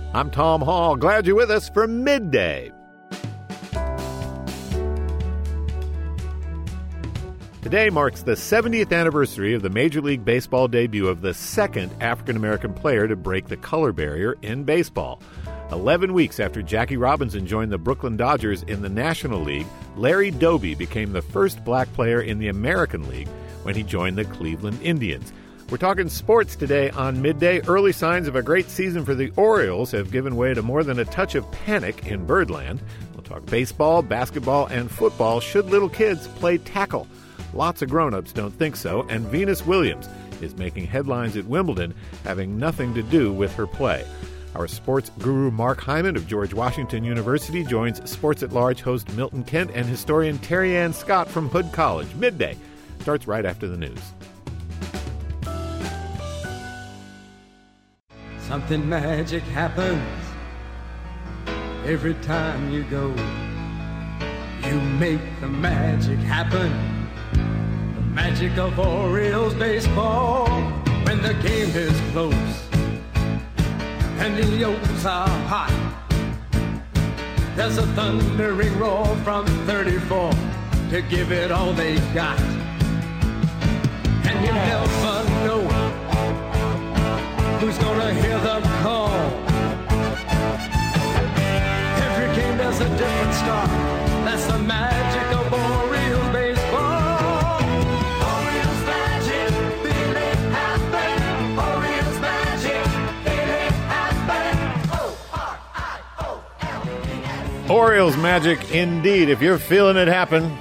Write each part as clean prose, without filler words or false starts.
I'm Tom Hall. Glad you're with us for Midday. Today marks the 70th anniversary of the Major League Baseball debut of the second African-American player to break the color barrier in baseball. 11 weeks after Jackie Robinson joined the Brooklyn Dodgers in the National League, Larry Doby became the first black player in the American League when he joined the Cleveland Indians. We're talking sports today on Midday. Early signs of a great season for the Orioles have given way to more than a touch of panic in Birdland. We'll talk baseball, basketball, and football. Should little kids play tackle? Lots of grown-ups don't think so, and Venus Williams is making headlines at Wimbledon, having nothing to do with her play. Our sports guru Mark Hyman of George Washington University joins Sports at Large host Milton Kent and historian Terry Ann Scott from Hood College. Midday starts right after the news. Something magic happens every time you go. You make the magic happen. The magic of Orioles baseball. When the game is close and the O's are hot, there's a thundering roar from 34 to give it all they got. And you never know who's gonna hear the call. Every game there's a different star. That's the magic of Orioles baseball. Orioles magic, feel it happen. Orioles magic, feel it happen. O-R-I-O-L-E-S. Orioles magic indeed. If you're feeling it happen,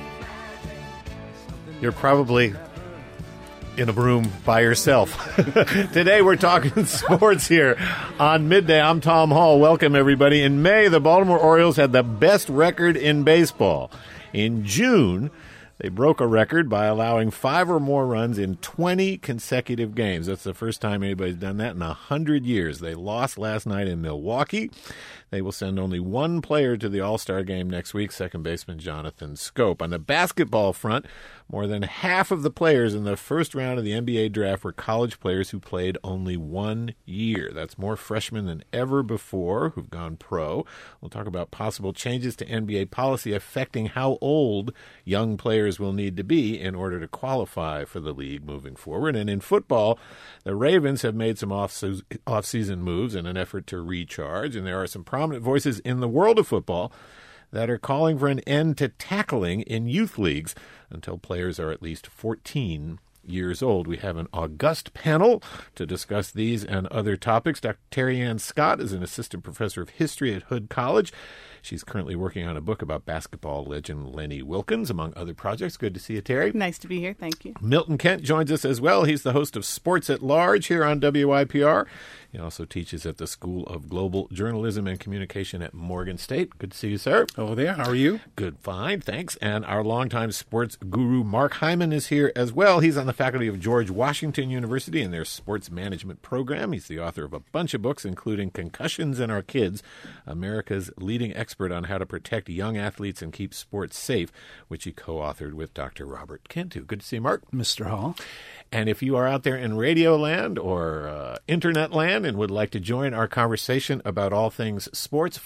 you're probably in a room by yourself. Today we're talking sports here on Midday. I'm Tom Hall. Welcome, everybody. In May, the Baltimore Orioles had the best record in baseball. In June, they broke a record by allowing 5 or more runs in 20 consecutive games. That's the first time anybody's done that in 100 years. They lost last night in Milwaukee. They will send only one player to the All-Star game next week, second baseman Jonathan Schoop. On the basketball front, more than half of the players in the first round of the NBA draft were college players who played only 1 year. That's more freshmen than ever before who've gone pro. We'll talk about possible changes to NBA policy affecting how old young players will need to be in order to qualify for the league moving forward. And in football, the Ravens have made some off-season moves in an effort to recharge, and there are some prominent voices in the world of football that are calling for an end to tackling in youth leagues until players are at least 14 years old. We have an august panel to discuss these and other topics. Dr. Terry Ann Scott is an assistant professor of history at Hood College. She's currently working on a book about basketball legend Lenny Wilkens, among other projects. Good to see you, Terry. Nice to be here. Thank you. Milton Kent joins us as well. He's the host of Sports at Large here on WYPR. He also teaches at the School of Global Journalism and Communication at Morgan State. Good to see you, sir. Hello there. How are you? Good, fine, thanks. And our longtime sports guru, Mark Hyman, is here as well. He's on the faculty of George Washington University in their sports management program. He's the author of a bunch of books, including Concussions in Our Kids, America's leading expert on how to protect young athletes and keep sports safe, which he co-authored with Dr. Robert Cantu. Good to see you, Mark. Mr. Hall. And if you are out there in radio land or internet land and would like to join our conversation about all things sports,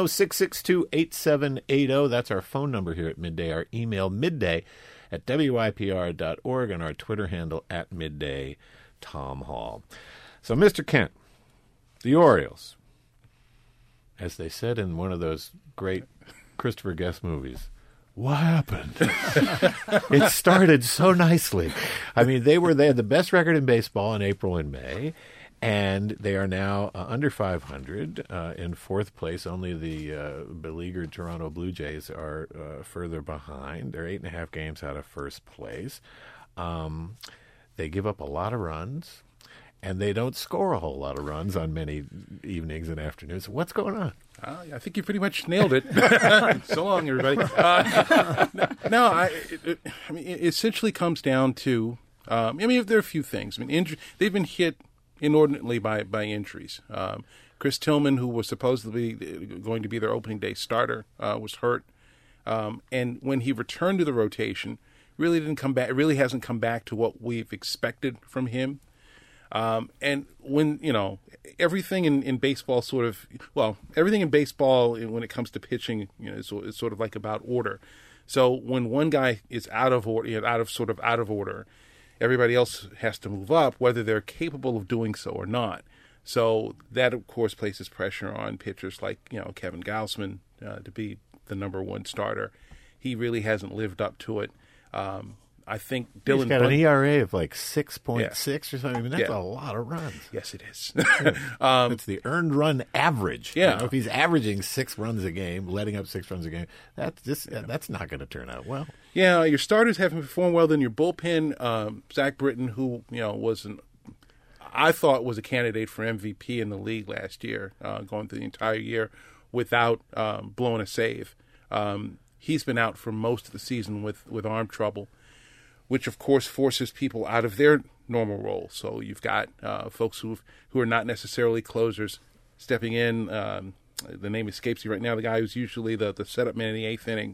410-662-8780. That's our phone number here at Midday. Our email, midday@wypr.org, and our Twitter handle @MiddayTomHall. So, Mr. Kent, the Orioles, as they said in one of those great Christopher Guest movies, what happened? It started so nicely. I mean, they had the best record in baseball in April and May, and they are now under 500 in fourth place. Only the beleaguered Toronto Blue Jays are further behind. They're 8.5 games out of first place. They give up a lot of runs, and they don't score a whole lot of runs on many evenings and afternoons. What's going on? I think you pretty much nailed it. So long, everybody. It essentially comes down to, there are a few things. They've been hit inordinately by injuries. Chris Tillman, who was supposedly going to be their opening day starter, was hurt. And when he returned to the rotation, really didn't come back. It really hasn't come back to what we've expected from him. And when, everything in baseball everything in baseball when it comes to pitching, is sort of like about order. So when one guy is out of order, out of order, everybody else has to move up, whether they're capable of doing so or not. So that, of course, places pressure on pitchers like Kevin Gausman to be the number one starter. He really hasn't lived up to it. I think Dylan. He's got an ERA of like 6.6 or something. I mean, that's Yeah. a lot of runs. Yes, it is. It's the earned run average. Yeah. If he's averaging 6 runs a game, letting up 6 runs a game, that's not going to turn out well. Yeah, your starters haven't performed well. Then your bullpen, Zach Britton, who I thought was a candidate for MVP in the league last year, going through the entire year without blowing a save. He's been out for most of the season with arm trouble, which of course forces people out of their normal role. So you've got folks who are not necessarily closers stepping in. The name escapes me right now. The guy who's usually the setup man in the 8th inning.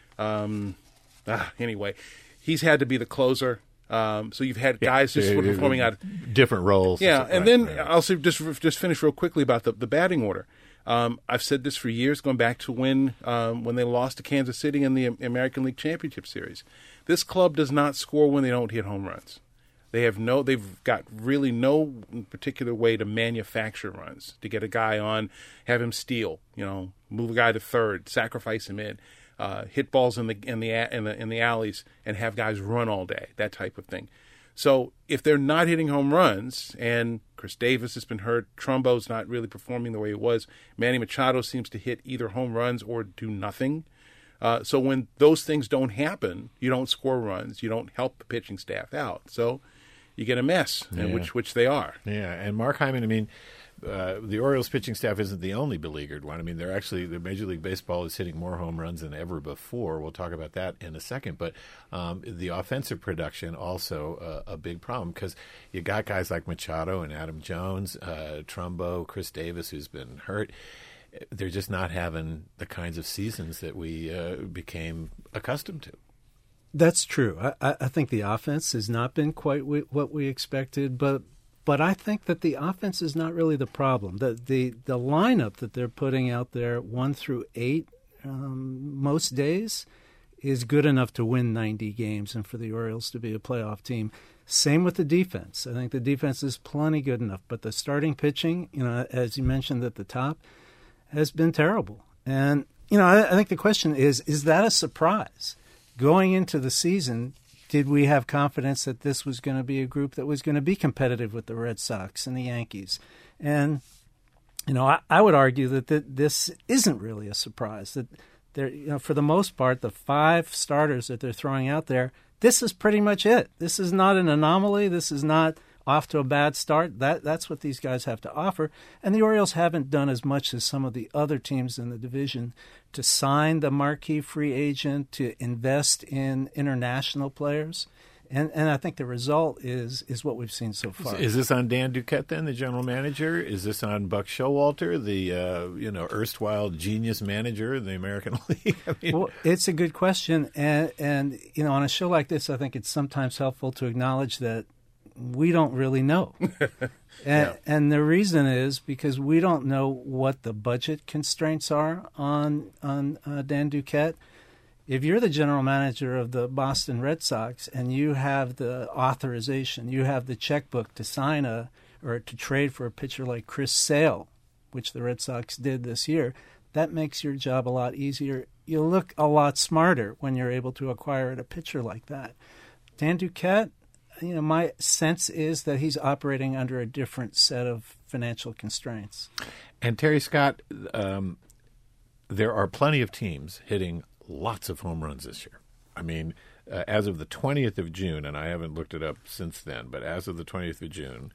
Anyway, he's had to be the closer. So you've had guys just sort of performing out different roles. Yeah, and then right. I'll say just finish real quickly about the batting order. I've said this for years, going back to when they lost to Kansas City in the American League Championship Series. This club does not score when they don't hit home runs. They've got really no particular way to manufacture runs, to get a guy on, have him steal, move a guy to third, sacrifice him in, hit balls in the alleys, and have guys run all day, that type of thing. So if they're not hitting home runs, and Chris Davis has been hurt, Trumbo's not really performing the way he was, Manny Machado seems to hit either home runs or do nothing. So when those things don't happen, you don't score runs, you don't help the pitching staff out. So you get a mess, which they are. Yeah, and Mark Hyman, I mean, the Orioles pitching staff isn't the only beleaguered one. I mean, the Major League Baseball is hitting more home runs than ever before. We'll talk about that in a second. But the offensive production also a big problem, because you got guys like Machado and Adam Jones, Trumbo, Chris Davis, who's been hurt. They're just not having the kinds of seasons that we became accustomed to. That's true. I think the offense has not been quite what we expected, but I think that the offense is not really the problem. The lineup that they're putting out there, 1 through 8, most days, is good enough to win 90 games and for the Orioles to be a playoff team. Same with the defense. I think the defense is plenty good enough, but the starting pitching, as you mentioned at the top, has been terrible. And I think the question is that a surprise? Going into the season, did we have confidence that this was going to be a group that was going to be competitive with the Red Sox and the Yankees? And, I would argue that this isn't really a surprise. That they're, for the most part, the 5 starters that they're throwing out there, this is pretty much it. This is not an anomaly. This is not off to a bad start. That's what these guys have to offer. And the Orioles haven't done as much as some of the other teams in the division to sign the marquee free agent, to invest in international players. And I think the result is what we've seen so far. Is this on Dan Duquette then, the general manager? Is this on Buck Showalter, the erstwhile genius manager of the American League? Well, it's a good question, and on a show like this, I think it's sometimes helpful to acknowledge that we don't really know. And the reason is because we don't know what the budget constraints are on Dan Duquette. If you're the general manager of the Boston Red Sox and you have the authorization, you have the checkbook to sign or to trade for a pitcher like Chris Sale, which the Red Sox did this year, that makes your job a lot easier. You look a lot smarter when you're able to acquire a pitcher like that. Dan Duquette, my sense is that he's operating under a different set of financial constraints. And Terry Scott, there are plenty of teams hitting lots of home runs this year. I mean, as of the 20th of June, and I haven't looked it up since then, but as of the 20th of June,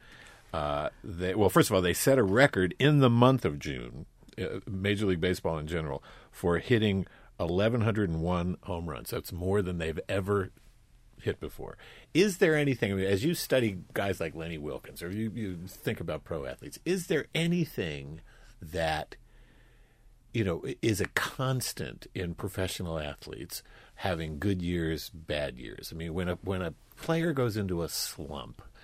first of all, they set a record in the month of June, Major League Baseball in general, for hitting 1,101 home runs. That's more than they've ever hit before. Is there anything, as you study guys like Lenny Wilkens, or you think about pro athletes, is there anything that is a constant in professional athletes having good years, bad years? I mean, when a player goes into a slump,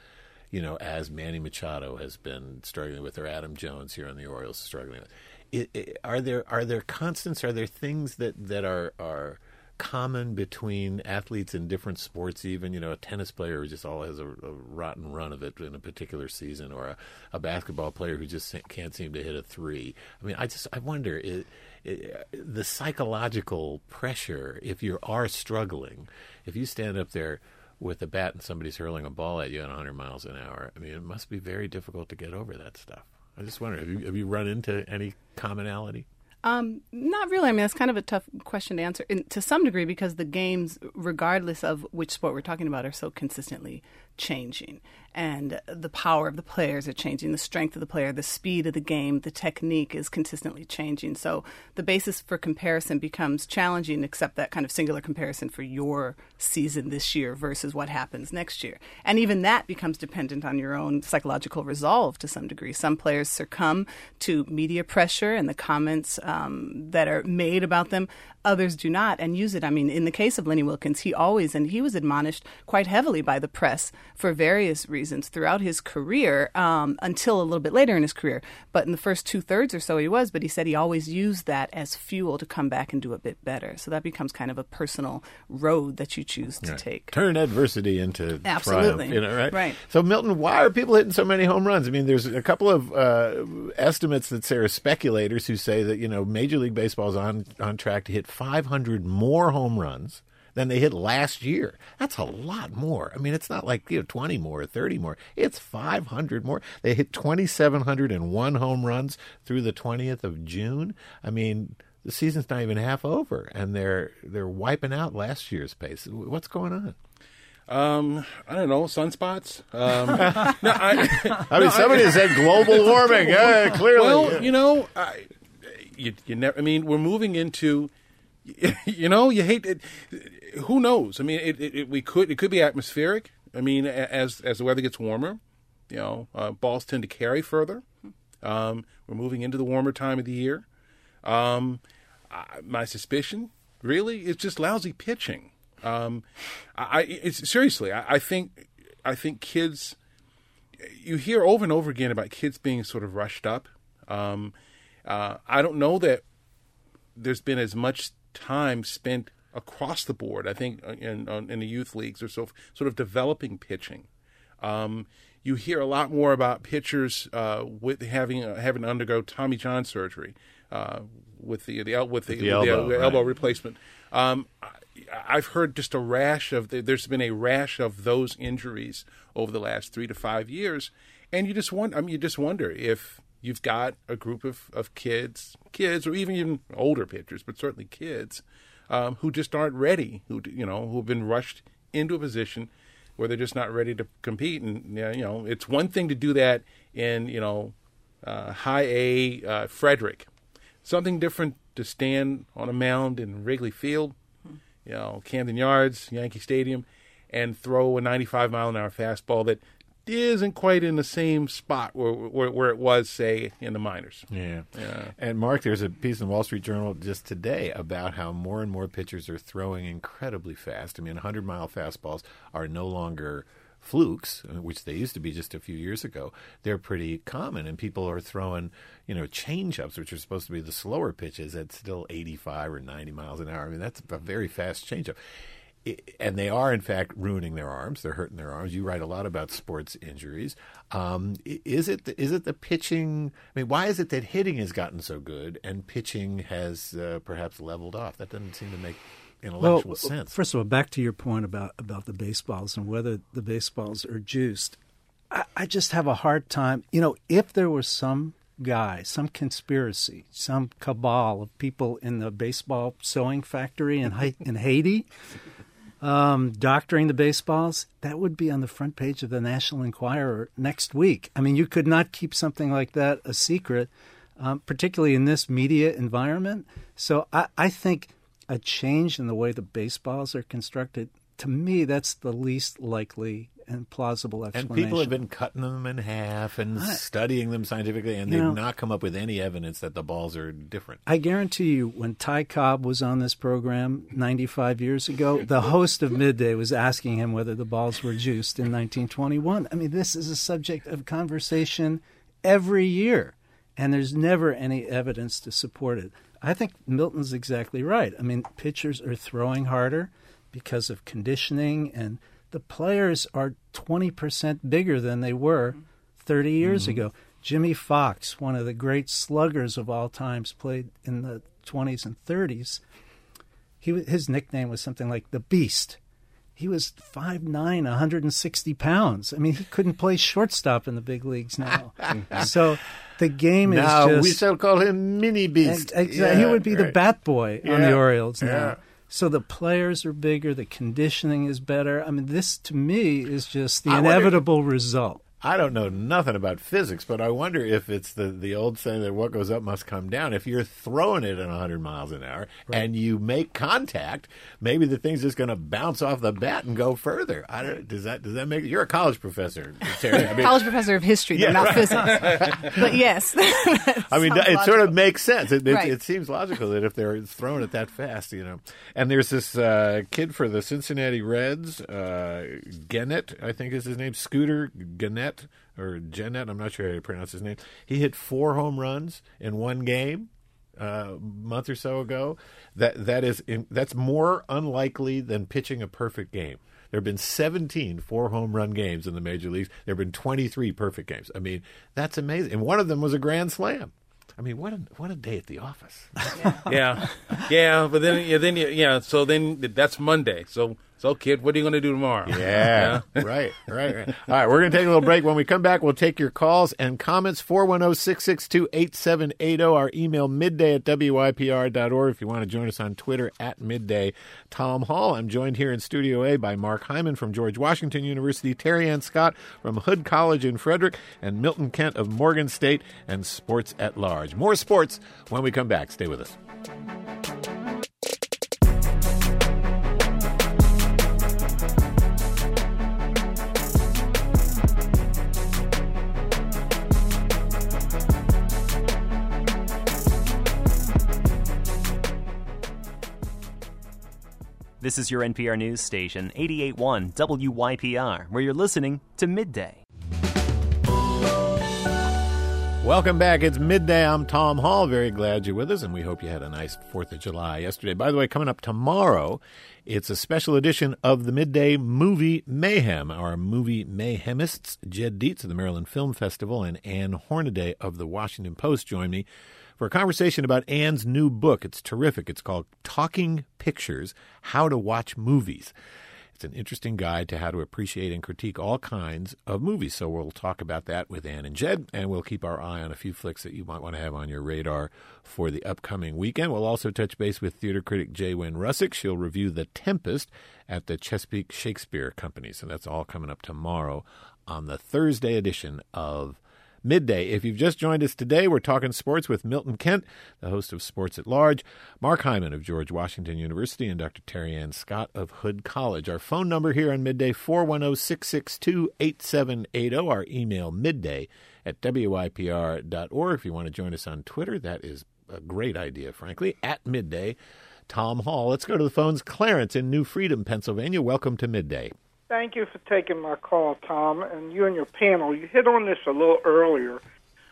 as Manny Machado has been struggling with, or Adam Jones here on the Orioles struggling with. Are there constants? Are there things that are common between athletes in different sports? Even a tennis player who just always has a rotten run of it in a particular season, or a basketball player who just can't seem to hit a three. I mean, I wonder the psychological pressure if you are struggling, if you stand up there with a bat and somebody's hurling a ball at you at 100 miles an hour. I mean, it must be very difficult to get over that stuff. I just wonder, have you run into any commonality? Not really. I mean, that's kind of a tough question to answer to some degree, because the games, regardless of which sport we're talking about, are so consistently changing. And the power of the players are changing, the strength of the player, the speed of the game, the technique is consistently changing. So the basis for comparison becomes challenging, except that kind of singular comparison for your season this year versus what happens next year. And even that becomes dependent on your own psychological resolve to some degree. Some players succumb to media pressure and the comments that are made about them. Others do not and use it. I mean, in the case of Lenny Wilkens, he was admonished quite heavily by the press for various reasons throughout his career, until a little bit later in his career. But in the first 2/3 or so but he said he always used that as fuel to come back and do a bit better. So that becomes kind of a personal road that you choose to take. Turn adversity into Absolutely. triumph, right? Right. So, Milton, why are people hitting so many home runs? I mean, there's a couple of estimates that say, are speculators who say that, Major League Baseball is on track to hit 500 more home runs than they hit last year. That's a lot more. I mean, it's not like 20 more or 30 more. It's 500 more. They hit 2,701 home runs through the 20th of June. I mean, the season's not even half over, and they're wiping out last year's pace. What's going on? I don't know, sunspots. Somebody said global warming. Clearly. Well, you never. I mean, we're moving into. You hate it. Who knows? I mean, it could be atmospheric. I mean, as the weather gets warmer, balls tend to carry further. We're moving into the warmer time of the year. My suspicion, really, is just lousy pitching. Seriously. I think kids. You hear over and over again about kids being sort of rushed up. I don't know that there's been as much time spent across the board, I think, in the youth leagues or sort of developing pitching. You hear a lot more about pitchers with having to undergo Tommy John surgery with the elbow replacement. I've heard just there's been a rash of those injuries over the last 3 to 5 years, and you just wonder if you've got a group of kids, or even older pitchers, but certainly kids, who just aren't ready, who've been rushed into a position where they're just not ready to compete. And, it's one thing to do that in, high A Frederick. Something different to stand on a mound in Wrigley Field, Camden Yards, Yankee Stadium, and throw a 95-mile-an-hour fastball that isn't quite in the same spot where it was, say, in the minors. Yeah. And, Mark, there's a piece in the Wall Street Journal just today about how more and more pitchers are throwing incredibly fast. I mean, 100-mile fastballs are no longer flukes, which they used to be just a few years ago. They're pretty common, and people are throwing, change-ups, which are supposed to be the slower pitches, at still 85 or 90 miles an hour. I mean, that's a very fast change-up. And they are, in fact, ruining their arms. They're hurting their arms. You write a lot about sports injuries. Is it the pitching? I mean, why is it that hitting has gotten so good and pitching has perhaps leveled off? That doesn't seem to make intellectual sense. First of all, back to your point about the baseballs and whether the baseballs are juiced. I just have a hard time. If there was some guy, some conspiracy, some cabal of people in the baseball sewing factory in Haiti, doctoring the baseballs, that would be on the front page of the National Enquirer next week. I mean, you could not keep something like that a secret, particularly in this media environment. So I think a change in the way the baseballs are constructed, to me, that's the least likely and plausible And explanation. people have been cutting them in half and studying them scientifically, and they've not come up with any evidence that the balls are different. I guarantee you, when Ty Cobb was on this program 95 years ago, the host of Midday was asking him whether the balls were juiced in 1921. I mean, this is a subject of conversation every year, and there's never any evidence to support it. I think Milton's exactly right. I mean, pitchers are throwing harder because of conditioning, and the players are 20% bigger than they were 30 years ago. Jimmy Fox, one of the great sluggers of all times, played in the 20s and 30s. His nickname was something like the Beast. He was 5'9", 160 pounds. I mean, he couldn't play shortstop in the big leagues now. So the game is Now just... we shall call him Mini Beast. Exactly. He would be the right. bat boy on the Orioles now. Yeah. So the players are bigger, the conditioning is better. I mean, this to me is just the I wonder- inevitable result. I don't know nothing about physics, but I wonder if it's the old saying that what goes up must come down. If you're throwing it at 100 miles an hour and you make contact, maybe the thing's just going to bounce off the bat and go further. Does that make you're a college professor, Terry? I mean, College professor of history, though, not physics. But yes. I mean, it sort of makes sense. Right. It seems logical that if they're throwing it that fast, you know. And there's this kid for the Cincinnati Reds, Gennett, I think is his name, Scooter Gennett or Gennett. I'm not sure how you pronounce his name. He hit 4 home runs in one game a month or so ago. That's more unlikely than pitching a perfect game. There have been 17 4-home run games in the major leagues. There have been 23 perfect games. I mean, that's amazing. And one of them was a grand slam. I mean, what a day at the office. Yeah. But then, so then that's Monday. So, kid, what are you going to do tomorrow? Yeah. Right. All right, we're going to take a little break. When we come back, we'll take your calls and comments. 410-662-8780. Our email, midday@wypr.org. If you want to join us on Twitter, @midday. Tom Hall. I'm joined here in Studio A by Mark Hyman from George Washington University, Terry Ann Scott from Hood College in Frederick, and Milton Kent of Morgan State and Sports at Large. More sports when we come back. Stay with us. This is your NPR news station, 88.1 WYPR, where you're listening to Midday. Welcome back. It's Midday. I'm Tom Hall. Very glad you're with us, and we hope you had a nice 4th of July yesterday. By the way, coming up tomorrow, it's a special edition of the Midday Movie Mayhem. Our movie mayhemists, Jed Dietz of the Maryland Film Festival and Ann Hornaday of the Washington Post, join me for a conversation about Ann's new book. It's terrific. It's called Talking Pictures, How to Watch Movies. It's an interesting guide to how to appreciate and critique all kinds of movies. So we'll talk about that with Ann and Jed, and we'll keep our eye on a few flicks that you might want to have on your radar for the upcoming weekend. We'll also touch base with theater critic Jay Wynn Russick. She'll review The Tempest at the Chesapeake Shakespeare Company. So that's all coming up tomorrow on the Thursday edition of Midday. If you've just joined us today, we're talking sports with Milton Kent, the host of Sports at Large, Mark Hyman of George Washington University, and Dr. Terry Ann Scott of Hood College. Our phone number here on Midday, 410-662-8780. Our email, midday@wypr.org. If you want to join us on Twitter, that is a great idea, frankly, @midday. Tom Hall. Let's go to the phones. Clarence in New Freedom, Pennsylvania. Welcome to Midday. Thank you for taking my call, Tom, and you and your panel. You hit on this a little earlier.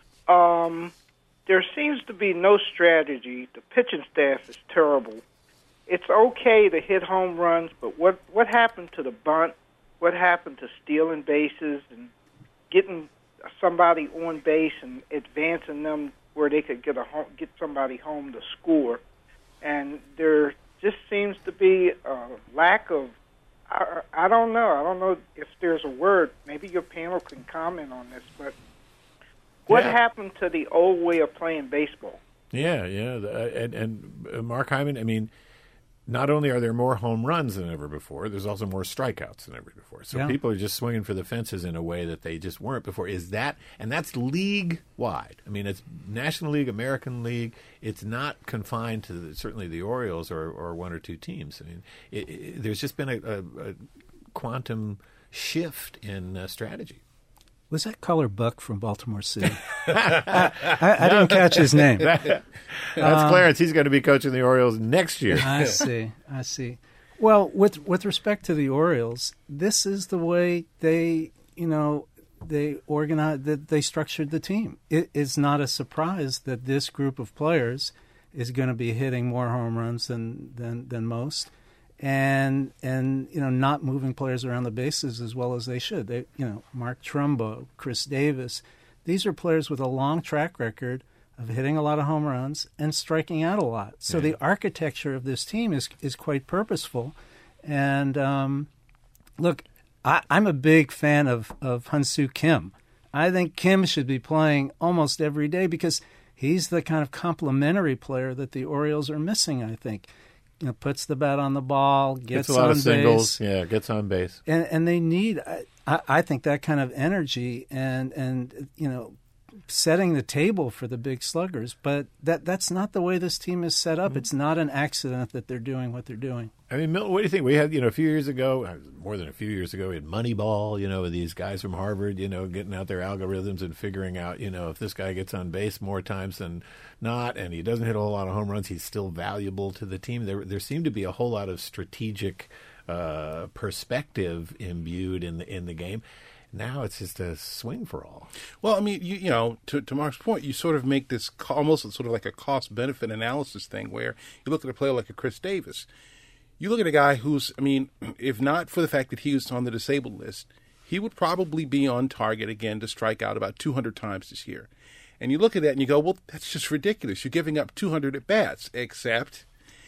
There seems to be no strategy. The pitching staff is terrible. It's okay to hit home runs, but what happened to the bunt? What happened to stealing bases and getting somebody on base and advancing them where they could get somebody home to score? And there just seems to be a lack of I don't know. I don't know if there's a word. Maybe your panel can comment on this, but what happened to the old way of playing baseball? Yeah. And Mark Hyman, I mean, not only are there more home runs than ever before, there's also more strikeouts than ever before. So people are just swinging for the fences in a way that they just weren't before. And that's league-wide. I mean, it's National League, American League. It's not confined to certainly the Orioles or one or two teams. I mean, there's just been a quantum shift in strategy. Was that Color Buck from Baltimore City? I didn't catch his name. That's Clarence. He's going to be coaching the Orioles next year. I see. Well, with respect to the Orioles, this is the way they organized, that they structured the team. It is not a surprise that this group of players is going to be hitting more home runs than most, and not moving players around the bases as well as they should. They, Mark Trumbo, Chris Davis, these are players with a long track record of hitting a lot of home runs and striking out a lot. So the architecture of this team is quite purposeful. And look, I'm a big fan of Hyun-Soo Kim. I think Kim should be playing almost every day because he's the kind of complementary player that the Orioles are missing, I think. Puts the bat on the ball, gets a lot on of singles, base. Gets on base. And they need, I think, that kind of energy and setting the table for the big sluggers. But that's not the way this team is set up. It's not an accident that they're doing what they're doing. I mean, Milton, what do you think? We had, a few years ago, more than a few years ago, we had Moneyball, with these guys from Harvard, getting out their algorithms and figuring out, if this guy gets on base more times than not and he doesn't hit a whole lot of home runs, he's still valuable to the team. There seemed to be a whole lot of strategic perspective imbued in the game. Now it's just a swing for all. Well, I mean, to Mark's point, you sort of make this almost sort of like a cost-benefit analysis thing where you look at a player like a Chris Davis. You look at a guy who's, if not for the fact that he was on the disabled list, he would probably be on target again to strike out about 200 times this year. And you look at that and you go, well, that's just ridiculous. You're giving up 200 at-bats, except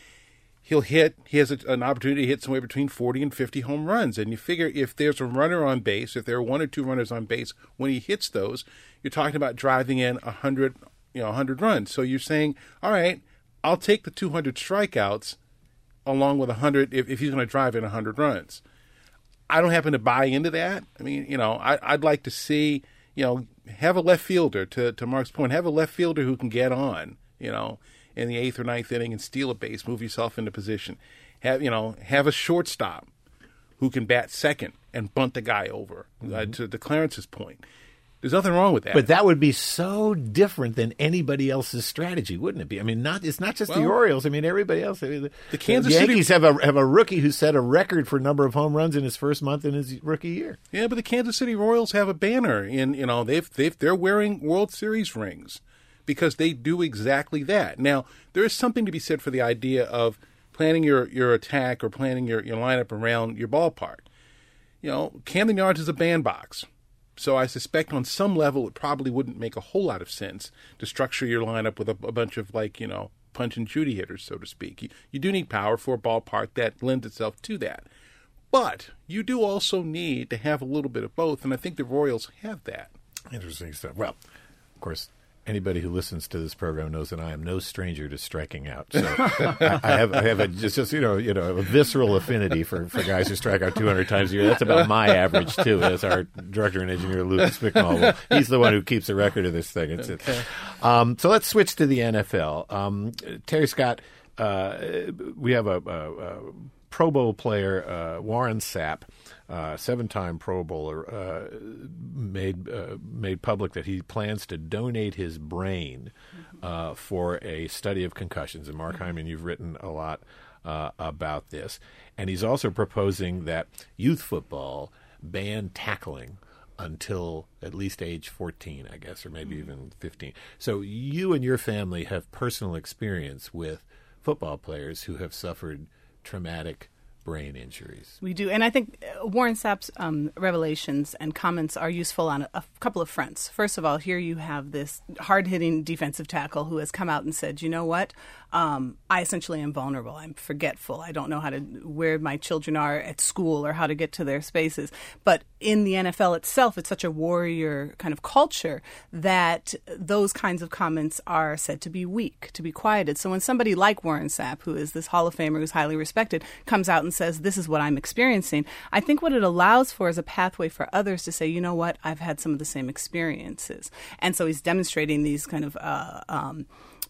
he has an opportunity to hit somewhere between 40 and 50 home runs. And you figure if there's a runner on base, if there are one or two runners on base, when he hits those, you're talking about driving in 100 runs. So you're saying, all right, I'll take the 200 strikeouts along with 100 if he's going to drive in 100 runs. I don't happen to buy into that. I mean, I'd like to see, have a left fielder, to Mark's point, have a left fielder who can get on, in the 8th or 9th inning and steal a base, move yourself into position. Have a shortstop who can bat second and bunt the guy over, to Clarence's point. There's nothing wrong with that. But that would be so different than anybody else's strategy, wouldn't it be? I mean, it's not just the Orioles. I mean, everybody else. The Kansas Yankees City have a rookie who set a record for number of home runs in his first month in his rookie year. Yeah, but the Kansas City Royals have a banner they're wearing World Series rings because they do exactly that. Now, there is something to be said for the idea of planning your attack or planning your lineup around your ballpark. Camden Yards is a bandbox. So I suspect on some level it probably wouldn't make a whole lot of sense to structure your lineup with a bunch of punch and Judy hitters, so to speak. You do need power for a ballpark that lends itself to that. But you do also need to have a little bit of both, and I think the Royals have that. Interesting stuff. Well, of course, anybody who listens to this program knows that I am no stranger to striking out. So I have a visceral affinity for guys who strike out 200 times a year. That's about my average too. That's our director and engineer Lucas McNall. He's the one who keeps the record of this thing. So let's switch to the NFL. Terry Scott, we have a Pro Bowl player, Warren Sapp, 7-time Pro Bowler, made public that he plans to donate his brain for a study of concussions. And Mark Hyman, you've written a lot about this. And he's also proposing that youth football ban tackling until at least age 14, I guess, or maybe even 15. So you and your family have personal experience with football players who have suffered traumatic brain injuries. We do. And I think Warren Sapp's revelations and comments are useful on a couple of fronts. First of all, here you have this hard-hitting defensive tackle who has come out and said, you know what? I essentially am vulnerable. I'm forgetful. I don't know where my children are at school or how to get to their spaces. But in the NFL itself, it's such a warrior kind of culture that those kinds of comments are said to be weak, to be quieted. So when somebody like Warren Sapp, who is this Hall of Famer who's highly respected, comes out and says, this is what I'm experiencing, I think what it allows for is a pathway for others to say, you know what, I've had some of the same experiences. And so he's demonstrating these kind of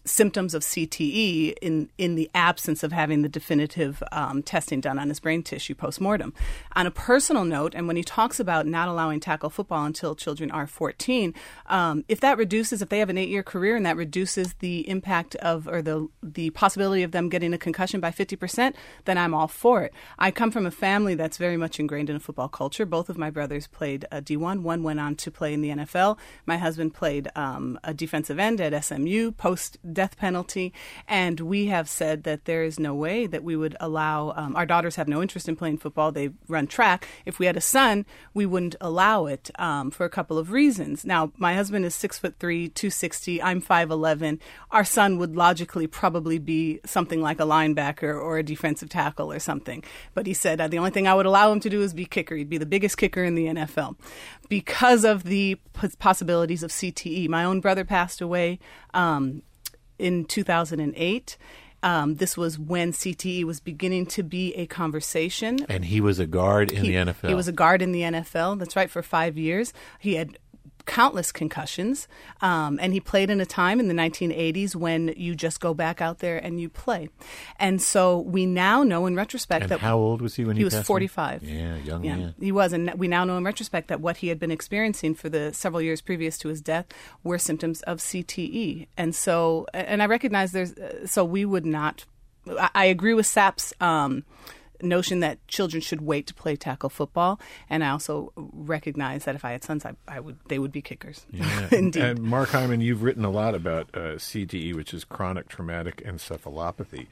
symptoms of CTE in the absence of having the definitive testing done on his brain tissue postmortem. On a personal note, and when he talks about not allowing tackle football until children are 14, if they have an 8-year career and that reduces the impact of, or the possibility of them getting a concussion by 50%, then I'm all for it. I come from a family that's very much ingrained in a football culture. Both of my brothers played D1. One went on to play in the NFL. My husband played a defensive end at SMU post-death penalty. And we have said that there is no way that we would allow, our daughters have no interest in playing football. They run track. If we had a son, we wouldn't allow it for a couple of reasons. Now, my husband is 6'3", 260. I'm 5'11". Our son would logically probably be something like a linebacker or a defensive tackle or something. But he said the only thing I would allow him to do is be kicker. He'd be the biggest kicker in the NFL because of the possibilities of CTE. My own brother passed away in 2008. This was when CTE was beginning to be a conversation. And he was a guard in the NFL. He was a guard in the NFL. That's right, for 5 years. He had countless concussions, and he played in a time in the 1980s when you just go back out there and you play. And so we now know in retrospect that... how old was he when he was passed 45. Yeah, young man. He was, and we now know in retrospect that what he had been experiencing for the several years previous to his death were symptoms of CTE. And so, and I recognize so we would not... I agree with Sapp's notion that children should wait to play tackle football, and I also recognize that if I had sons, they would be kickers. Yeah. Indeed. And Mark Hyman, you've written a lot about CTE, which is chronic traumatic encephalopathy.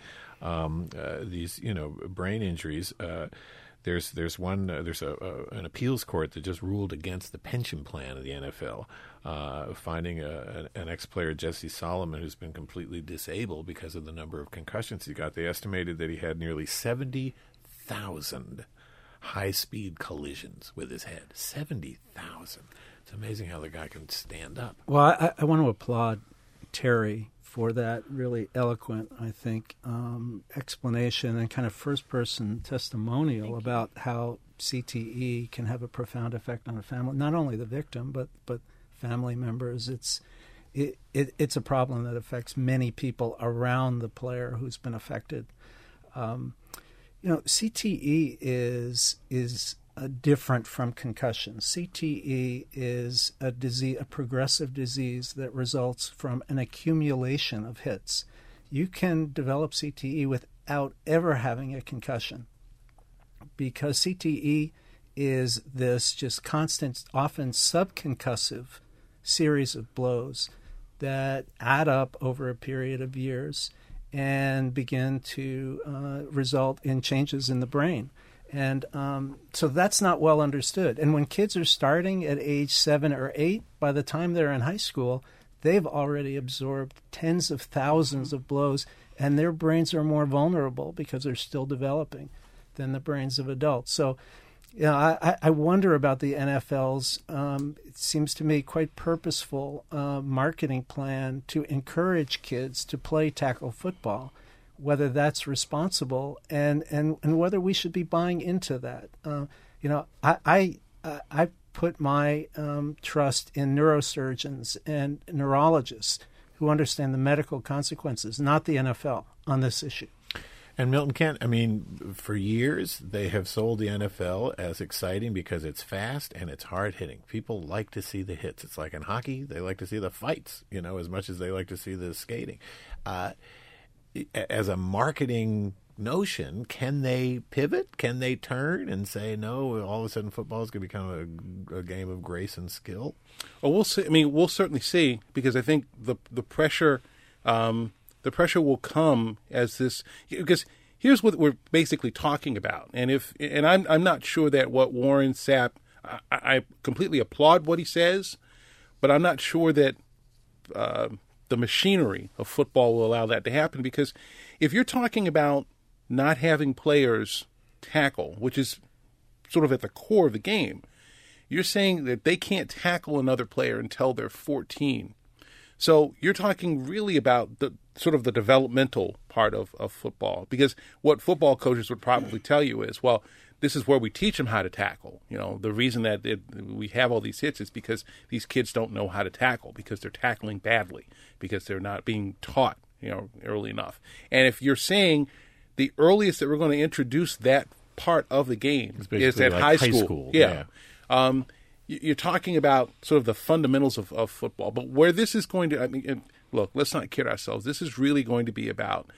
These brain injuries. There's an appeals court that just ruled against the pension plan of the NFL, finding an ex-player, Jesse Solomon, who's been completely disabled because of the number of concussions he got. They estimated that he had nearly 70,000 high-speed collisions with his head. 70,000. It's amazing how the guy can stand up. Well, I want to applaud Terry for that really eloquent, I think, explanation and kind of first-person testimonial about how CTE can have a profound effect on a family, not only the victim, but family members. It's a problem that affects many people around the player who's been affected. CTE is different from concussion. CTE is a progressive disease that results from an accumulation of hits. You can develop CTE without ever having a concussion, because CTE is this just constant, often subconcussive series of blows that add up over a period of years and begin to result in changes in the brain. And so that's not well understood. And when kids are starting at age 7 or 8, by the time they're in high school, they've already absorbed tens of thousands of blows, and their brains are more vulnerable because they're still developing than the brains of adults. So, I wonder about the NFL's, it seems to me, quite purposeful marketing plan to encourage kids to play tackle football, whether that's responsible and whether we should be buying into that. I put my trust in neurosurgeons and neurologists who understand the medical consequences, not the NFL, on this issue. And Milton Kent, for years they have sold the NFL as exciting because it's fast and it's hard-hitting. People like to see the hits. It's like in hockey, they like to see the fights, as much as they like to see the skating. As a marketing notion, can they pivot? Can they turn and say, no, all of a sudden football is going to become a game of grace and skill? Well, we'll see. We'll certainly see, because I think the pressure will come as this, because here's what we're basically talking about. And I'm not sure that what Warren Sapp, I completely applaud what he says, but I'm not sure that the machinery of football will allow that to happen, because if you're talking about not having players tackle, which is sort of at the core of the game, you're saying that they can't tackle another player until they're 14. So you're talking really about the sort of the developmental part of football, because what football coaches would probably tell you is, well, this is where we teach them how to tackle. The reason that we have all these hits is because these kids don't know how to tackle, because they're tackling badly, because they're not being taught, early enough. And if you're saying the earliest that we're going to introduce that part of the game is at like high school. Yeah. You're talking about sort of the fundamentals of football. But where this is going to, look, let's not kid ourselves. This is really going to be about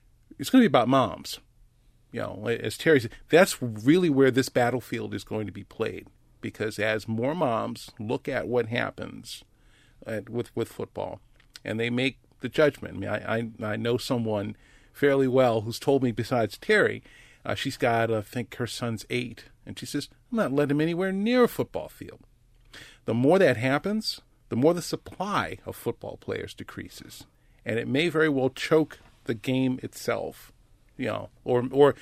moms. As Terry said, that's really where this battlefield is going to be played. Because as more moms look at what happens with football, and they make the judgment. I know someone fairly well who's told me, besides Terry, she's got, I think her son's 8, and she says, I'm not letting him anywhere near a football field. The more that happens, the more the supply of football players decreases, and it may very well choke the game itself, or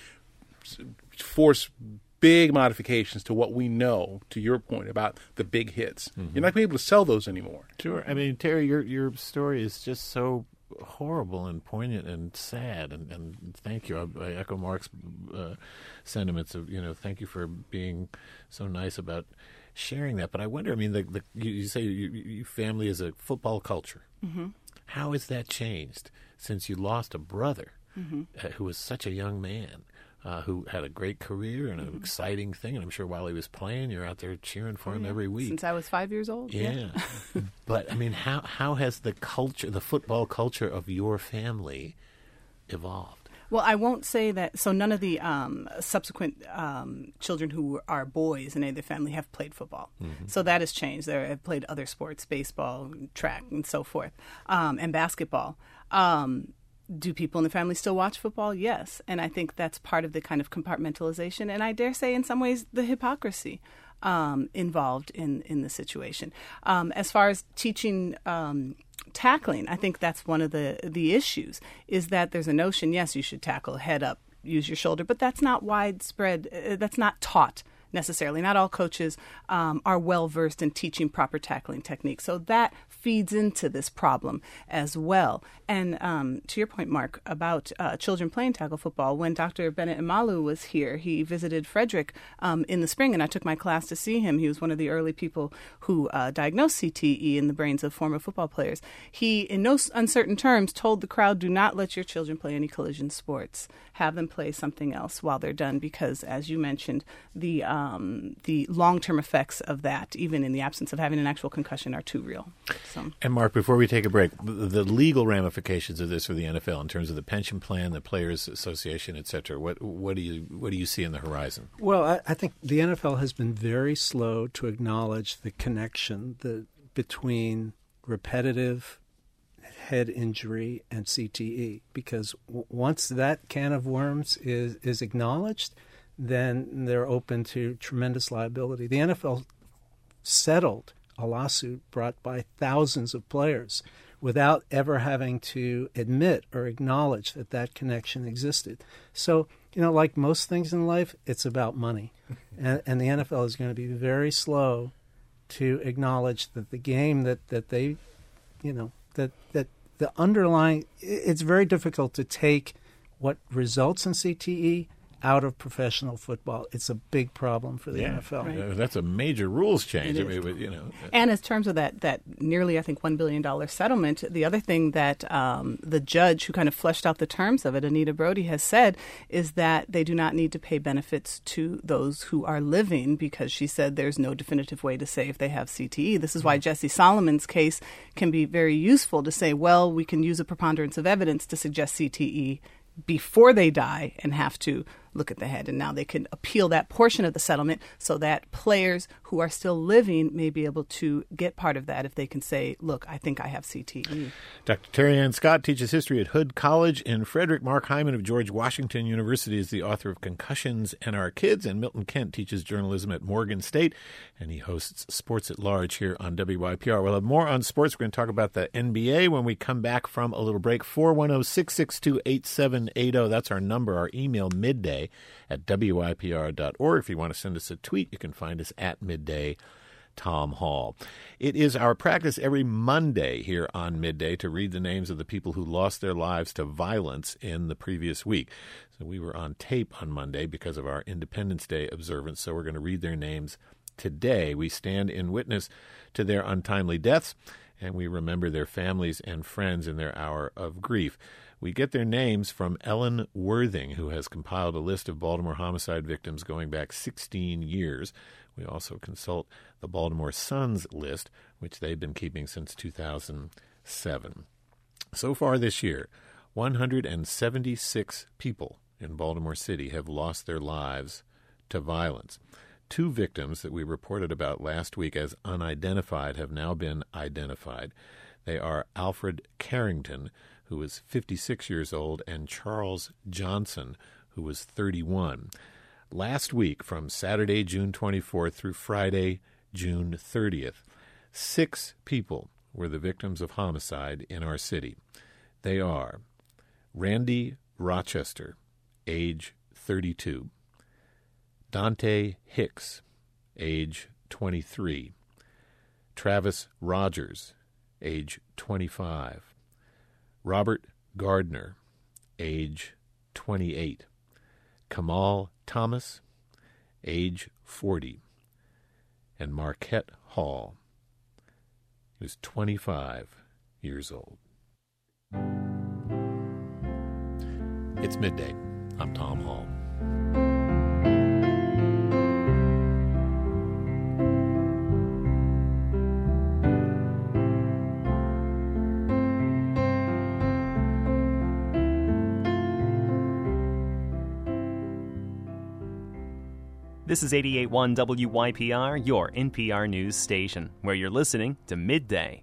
force big modifications to what we know, to your point about the big hits. Mm-hmm. You're not going to be able to sell those anymore. Sure. I mean, Terry, your story is just so horrible and poignant and sad, and thank you. I echo Mark's sentiments of, thank you for being so nice about sharing that. But I wonder, I mean, you say your family is a football culture. Mm-hmm. How has that changed since you lost a brother who was such a young man? Who had a great career and an exciting thing. And I'm sure while he was playing, you're out there cheering for him every week. Since I was 5 years old. Yeah. But, I mean, how has the football culture of your family evolved? Well, I won't say that. So none of the subsequent children who are boys in either family have played football. Mm-hmm. So that has changed. They have played other sports, baseball, track, and so forth, and basketball. Do people in the family still watch football? Yes. And I think that's part of the kind of compartmentalization, and I dare say in some ways the hypocrisy involved in the situation. As far as teaching tackling, I think that's one of the issues, is that there's a notion, yes, you should tackle head up, use your shoulder, but that's not widespread. That's not taught necessarily. Not all coaches are well-versed in teaching proper tackling techniques. So that feeds into this problem as well. And to your point, Mark, about children playing tackle football, when Dr. Bennett Imalu was here, he visited Frederick in the spring, and I took my class to see him. He was one of the early people who diagnosed CTE in the brains of former football players. He, in no uncertain terms, told the crowd, do not let your children play any collision sports. Have them play something else while they're done, because, as you mentioned, the long-term effects of that, even in the absence of having an actual concussion, are too real. So. And Mark, before we take a break, the legal ramifications of this for the NFL in terms of the pension plan, the Players Association, et cetera, what do you see in the horizon? Well, I think the NFL has been very slow to acknowledge the connection between repetitive head injury and CTE, because once that can of worms is acknowledged, then they're open to tremendous liability. The NFL settled a lawsuit brought by thousands of players without ever having to admit or acknowledge that connection existed. So, like most things in life, it's about money. And the NFL is going to be very slow to acknowledge that the game that they, that the underlying, it's very difficult to take what results in CTE out of professional football. It's a big problem for the NFL. Right. That's a major rules change. And in terms of that nearly, I think, $1 billion settlement, the other thing that the judge who kind of fleshed out the terms of it, Anita Brody, has said is that they do not need to pay benefits to those who are living, because she said there's no definitive way to say if they have CTE. This is why Jesse Solomon's case can be very useful to say, well, we can use a preponderance of evidence to suggest CTE before they die and have to look at the head. And now they can appeal that portion of the settlement so that players who are still living may be able to get part of that if they can say, look, I think I have CTE. Dr. Terry Ann Scott teaches history at Hood College in Frederick. Mark Hyman of George Washington University is the author of Concussions and Our Kids. And Milton Kent teaches journalism at Morgan State, and he hosts Sports at Large here on WYPR. We'll have more on sports. We're going to talk about the NBA when we come back from a little break. 410-662-8780. That's our number. Our email, midday@wypr.org. If you want to send us a tweet, you can find us at midday Tom Hall. It is our practice every Monday here on Midday to read the names of the people who lost their lives to violence in the previous week. So we were on tape on Monday because of our Independence Day observance, so we're going to read their names today. We stand in witness to their untimely deaths, and we remember their families and friends in their hour of grief. We get their names from Ellen Worthing, who has compiled a list of Baltimore homicide victims going back 16 years. We also consult the Baltimore Sun's list, which they've been keeping since 2007. So far this year, 176 people in Baltimore City have lost their lives to violence. 2 victims that we reported about last week as unidentified have now been identified. They are Alfred Carrington, who was 56 years old, and Charles Johnson, who was 31. Last week, from Saturday, June 24th through Friday, June 30th, 6 people were the victims of homicide in our city. They are Randy Rochester, age 32, Dante Hicks, age 23, Travis Rogers, age 25, Robert Gardner, age 28, Kamal Thomas, age 40, and Marquette Hall, who's 25 years old. It's Midday. I'm Tom Hall. This is 88.1 WYPR, your NPR news station, where you're listening to Midday.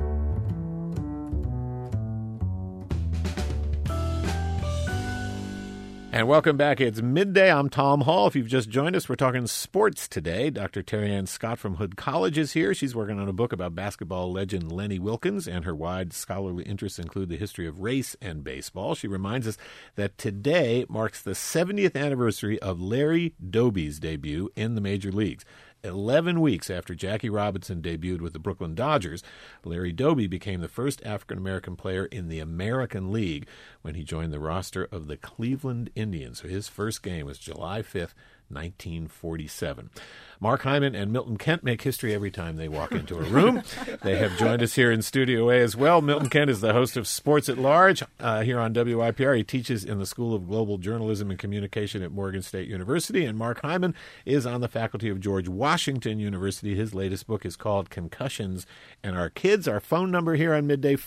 And welcome back. It's Midday. I'm Tom Hall. If you've just joined us, we're talking sports today. Dr. Terry Ann Scott from Hood College is here. She's working on a book about basketball legend Lenny Wilkens, and her wide scholarly interests include the history of race and baseball. She reminds us that today marks the 70th anniversary of Larry Doby's debut in the major leagues. 11 weeks after Jackie Robinson debuted with the Brooklyn Dodgers, Larry Doby became the first African-American player in the American League when he joined the roster of the Cleveland Indians. So his first game was July 5th, 1947. Mark Hyman and Milton Kent make history every time they walk into a room. They have joined us here in Studio A as well. Milton Kent is the host of Sports at Large here on WYPR. He teaches in the School of Global Journalism and Communication at Morgan State University. And Mark Hyman is on the faculty of George Washington University. His latest book is called Concussions and Our Kids. Our phone number here on Midday,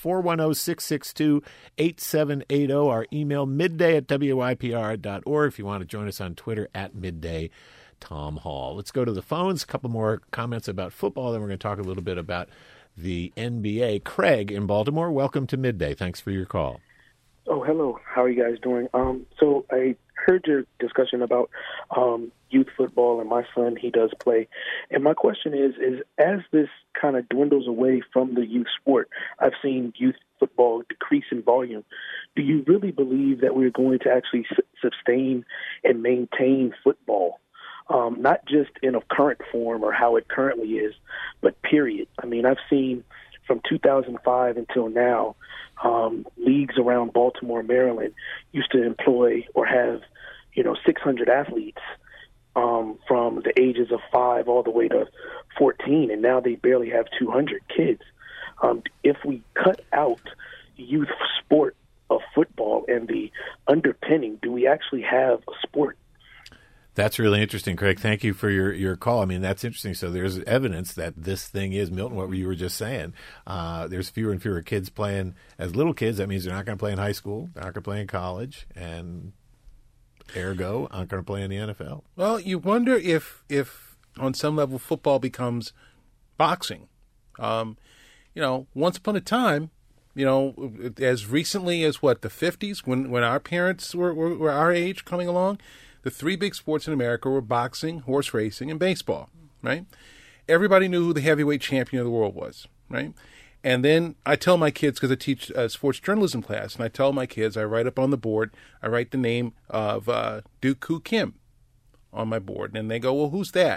410-662-8780. Our email, midday@wypr.org. If you want to join us on Twitter, @midday. Tom Hall. Let's go to the phones. A couple more comments about football, then we're going to talk a little bit about the NBA. Craig in Baltimore, welcome to Midday. Thanks for your call. Oh, hello. How are you guys doing? So I heard your discussion about youth football, and my son, he does play. And my question is as this kind of dwindles away from the youth sport, I've seen youth football decrease in volume. Do you really believe that we're going to actually sustain and maintain football? Not just in a current form or how it currently is, but period. I mean, I've seen from 2005 until now, leagues around Baltimore, Maryland used to employ or have, 600 athletes from the ages of 5 all the way to 14, and now they barely have 200 kids. If we cut out youth sport of football and the underpinning, do we actually have a sport? That's really interesting, Craig. Thank you for your call. I mean, that's interesting. So there's evidence that this thing is, Milton, what you were just saying. There's fewer and fewer kids playing as little kids. That means they're not going to play in high school. They're not going to play in college. And ergo, aren't going to play in the NFL. Well, you wonder if on some level football becomes boxing. Once upon a time, as recently as the 50s, when our parents were our age coming along, the 3 big sports in America were boxing, horse racing, and baseball, right? Everybody knew who the heavyweight champion of the world was, right? And then I tell my kids, because I teach a sports journalism class, and I tell my kids, I write up on the board, I write the name of Duk Koo Kim on my board. And they go, well, who's that?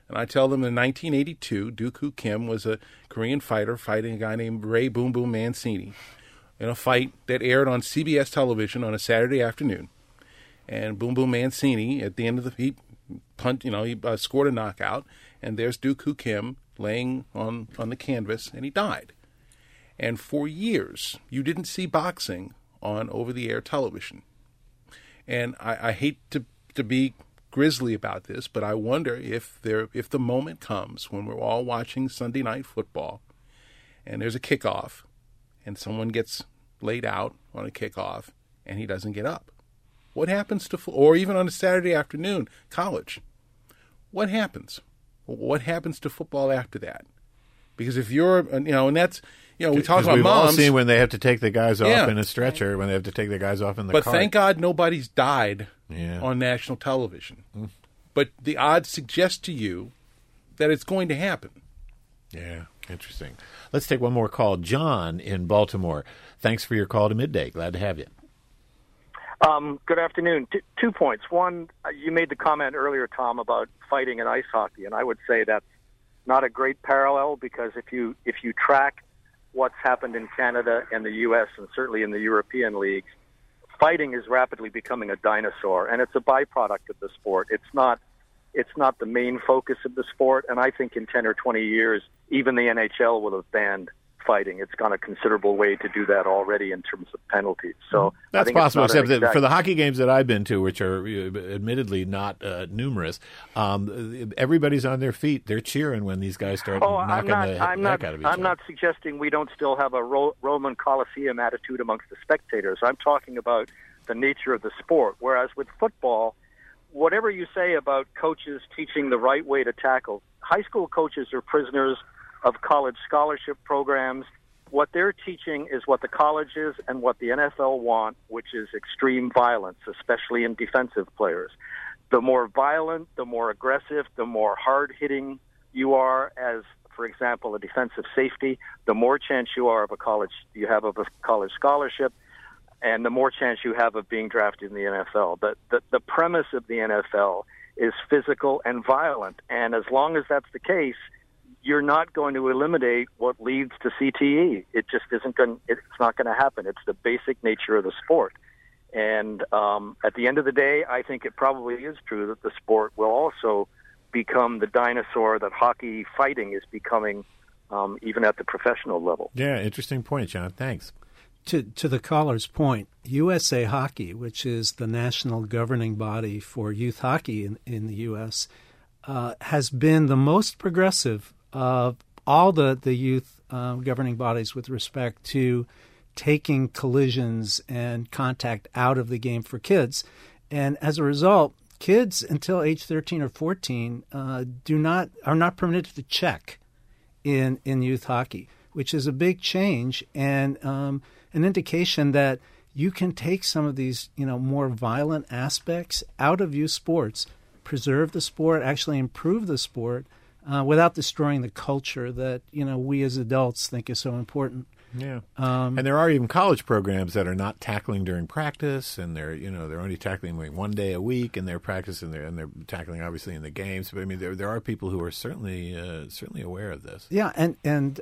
And I tell them in 1982, Dooku Kim was a Korean fighter fighting a guy named Ray Boom Boom Mancini in a fight that aired on CBS television on a Saturday afternoon. And Boom Boom Mancini, at the end of the he scored a knockout, and there's Dooku Kim laying on the canvas, and he died. And for years, you didn't see boxing on over-the-air television. And I hate to be grisly about this, but I wonder if the moment comes when we're all watching Sunday Night Football, and there's a kickoff, and someone gets laid out on a kickoff, and he doesn't get up. What happens to, or even on a Saturday afternoon, college, what happens? What happens to football after that? Because if you're, and that's, we talk about we've moms. all seen when they have to take the guys off in a stretcher, when they have to take the guys off in the cart. But thank God nobody's died on national television. But the odds suggest to you that it's going to happen. Yeah, interesting. Let's take one more call. John in Baltimore. Thanks for your call to Midday. Glad to have you. Good afternoon. 2 points. One, you made the comment earlier, Tom, about fighting and ice hockey, and I would say that's not a great parallel, because if you track what's happened in Canada and the U.S. and certainly in the European leagues, fighting is rapidly becoming a dinosaur, and it's a byproduct of the sport. It's not the main focus of the sport, and I think in 10 or 20 years, even the NHL will have banned fighting. It's gone a considerable way to do that already in terms of penalties. So that's possible, except that for the hockey games that I've been to, which are admittedly not numerous, everybody's on their feet. They're cheering when these guys start knocking the heck out of each other. I'm not suggesting we don't still have a Roman Colosseum attitude amongst the spectators. I'm talking about the nature of the sport. Whereas with football, whatever you say about coaches teaching the right way to tackle, high school coaches are prisoners of college scholarship programs. What they're teaching is what the colleges and what the NFL want, which is extreme violence, especially in defensive players. The more violent, the more aggressive, the more hard-hitting you are as, for example, a defensive safety, the more chance you have of a college scholarship, and the more chance you have of being drafted in the NFL. The premise of the NFL is physical and violent, and as long as that's the case, you're not going to eliminate what leads to CTE. It just isn't going. It's not going to happen. It's the basic nature of the sport. And at the end of the day, I think it probably is true that the sport will also become the dinosaur that hockey fighting is becoming, even at the professional level. Yeah, interesting point, John. Thanks. To the caller's point, USA Hockey, which is the national governing body for youth hockey in the U.S., has been the most progressive of all the youth governing bodies with respect to taking collisions and contact out of the game for kids. And as a result, kids until age 13 or 14 are not permitted to check in youth hockey, which is a big change and an indication that you can take some of these more violent aspects out of youth sports, preserve the sport, actually improve the sport, without destroying the culture that we as adults think is so important. Yeah, and there are even college programs that are not tackling during practice, and they're only tackling like 1 day a week, and they're practicing and they're tackling obviously in the games. But I mean, there are people who are certainly aware of this. Yeah, and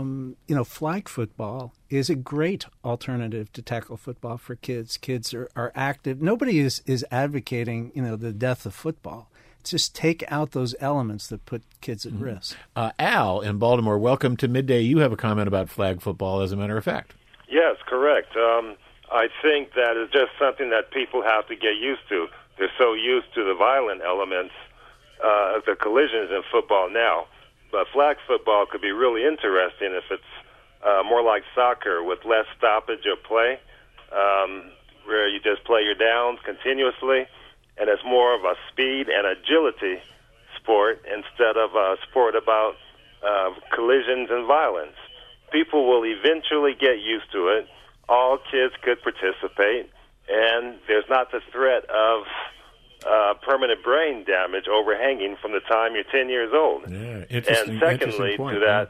flag football is a great alternative to tackle football for kids. Kids are active. Nobody is advocating the death of football. Just take out those elements that put kids at risk. Al in Baltimore, welcome to Midday. You have a comment about flag football, as a matter of fact. Yes, correct. I think that is just something that people have to get used to. They're so used to the violent elements, the collisions in football now. But flag football could be really interesting if it's more like soccer with less stoppage of play, where you just play your downs continuously. And it's more of a speed and agility sport instead of a sport about collisions and violence. People will eventually get used to it. All kids could participate, and there's not the threat of permanent brain damage overhanging from the time you're 10 years old. Yeah, interesting. And secondly, point, to that,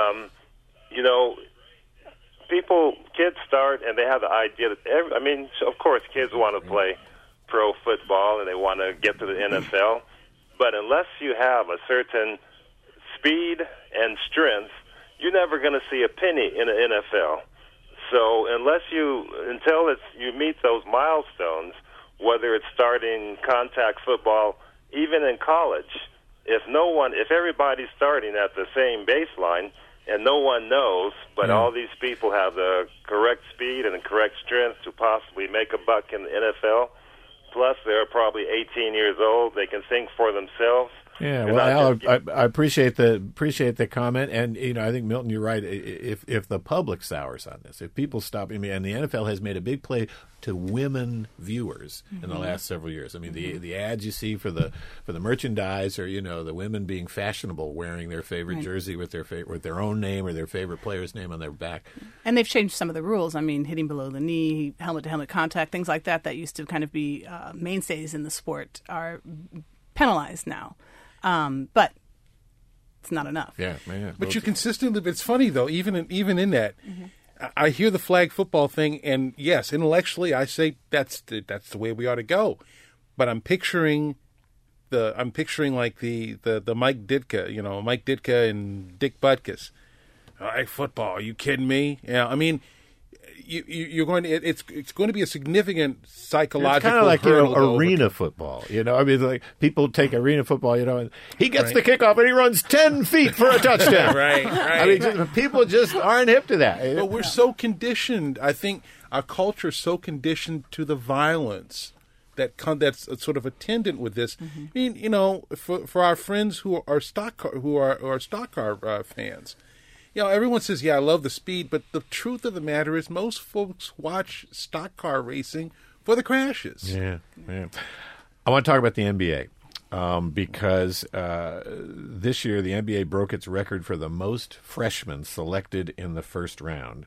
kids start and they have the idea that, of course, kids want to play pro football and they want to get to the NFL, But unless you have a certain speed and strength, you're never going to see a penny in the NFL. So until you meet those milestones, whether it's starting contact football, even in college, if everybody's starting at the same baseline and no one knows, but all these people have the correct speed and the correct strength to possibly make a buck in the NFL, plus they're probably 18 years old, they can think for themselves. Yeah, well, Al, I appreciate the comment, and I think Milton, you're right. If the public sours on this, if people stop, and the NFL has made a big play to women viewers in the last several years. I mean, the ads you see for the merchandise, or the women being fashionable, wearing their favorite jersey with their own name or their favorite player's name on their back. And they've changed some of the rules. I mean, hitting below the knee, helmet-to-helmet contact, things like that used to kind of be mainstays in the sport are penalized now. But it's not enough. Yeah, man. But you consistently. It's funny though. Even in that, I hear the flag football thing, and yes, intellectually, I say that's the way we ought to go. But I'm picturing like the Mike Ditka, Mike Ditka and Dick Butkus. Hey, football? Are you kidding me? Yeah, I mean. You're going to. It's going to be a significant psychological. It's kind of like arena football. I mean, like people take arena football. And he gets the kickoff and he runs 10 feet for a touchdown. right. I mean, people just aren't hip to that. But we're so conditioned. I think our culture is so conditioned to the violence that's sort of attendant with this. I mean, for our friends who are stock car fans. Everyone says, I love the speed, but the truth of the matter is most folks watch stock car racing for the crashes. Yeah. I want to talk about the NBA because this year the NBA broke its record for the most freshmen selected in the first round.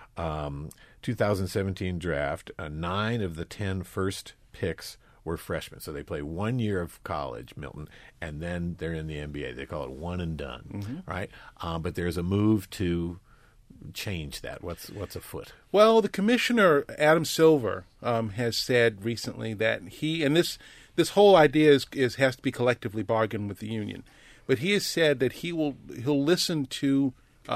2017 draft, 9 of the 10 first picks were freshmen. So they play 1 year of college, Milton, and then they're in the NBA. They call it one and done, right? But there's a move to change that. What's afoot? Well, the commissioner, Adam Silver, has said recently that this whole idea has to be collectively bargained with the union. But he has said that he'll listen to,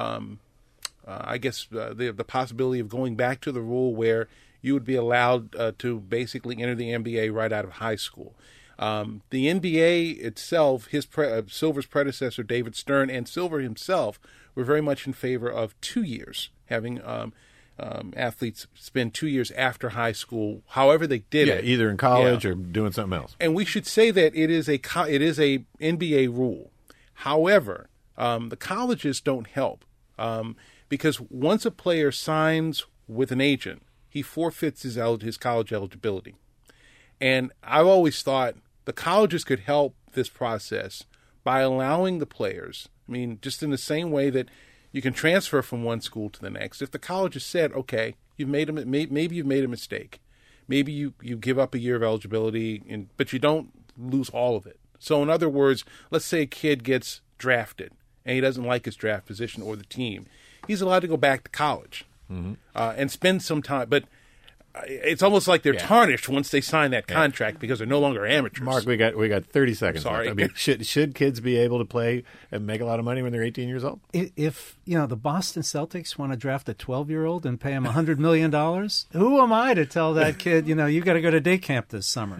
the possibility of going back to the rule where you would be allowed to basically enter the NBA right out of high school. The NBA itself, Silver's predecessor, David Stern, and Silver himself were very much in favor of 2 years, having athletes spend 2 years after high school, however they did it. Either in college or doing something else. And we should say that it is a NBA rule. However, the colleges don't help because once a player signs with an agent, he forfeits his college eligibility. And I've always thought the colleges could help this process by allowing the players, just in the same way that you can transfer from one school to the next. If the college has said, okay, maybe you've made a mistake. Maybe you give up a year of eligibility, but you don't lose all of it. So in other words, let's say a kid gets drafted and he doesn't like his draft position or the team. He's allowed to go back to college. And spend some time, but it's almost like they're tarnished once they sign that contract because they're no longer amateurs. Mark, we got 30 seconds. Sorry. Left. I mean, should kids be able to play and make a lot of money when they're 18 years old? If the Boston Celtics want to draft a 12-year-old and pay him $100 million, who am I to tell that kid, you got to go to day camp this summer?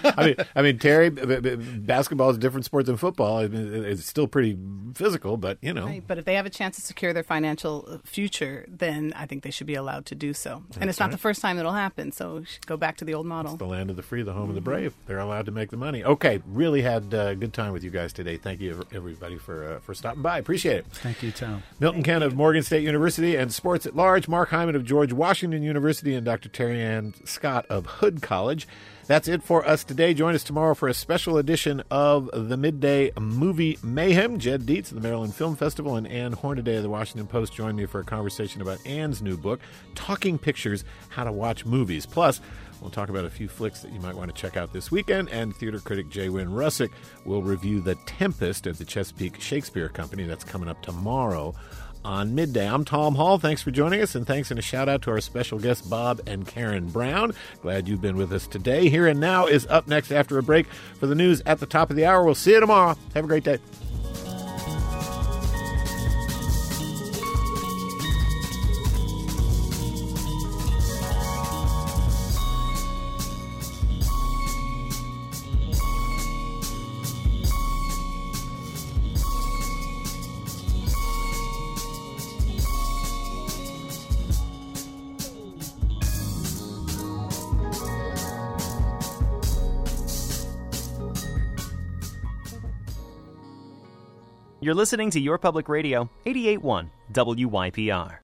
I mean, Terry, basketball is a different sport than football. It's still pretty physical, but Right, but if they have a chance to secure their financial future, then I think they should be allowed to do so. And it's not the first time it'll happen, so go back to the old model. It's the land of the free, the home of the brave. They're allowed to make the money. Okay, really had a good time with you guys today. Thank you, everybody, for stopping by. Appreciate it. Thank you, Tom. Milton Kent of Morgan State University and Sports at Large, Mark Hyman of George Washington University, and Dr. Terry Ann Scott of Hood College. That's it for us today. Join us tomorrow for a special edition of the Midday Movie Mayhem. Jed Dietz of the Maryland Film Festival and Ann Hornaday of the Washington Post join me for a conversation about Ann's new book, Talking Pictures, How to Watch Movies. Plus, we'll talk about a few flicks that you might want to check out this weekend, and theater critic J. Wynn Russick will review The Tempest at the Chesapeake Shakespeare Company. That's coming up tomorrow on midday. I'm Tom Hall. Thanks for joining us, and thanks and a shout-out to our special guests, Bob and Karen Brown. Glad you've been with us today. Here and Now is up next after a break for the news at the top of the hour. We'll see you tomorrow. Have a great day. You're listening to Your Public Radio, 88.1 WYPR.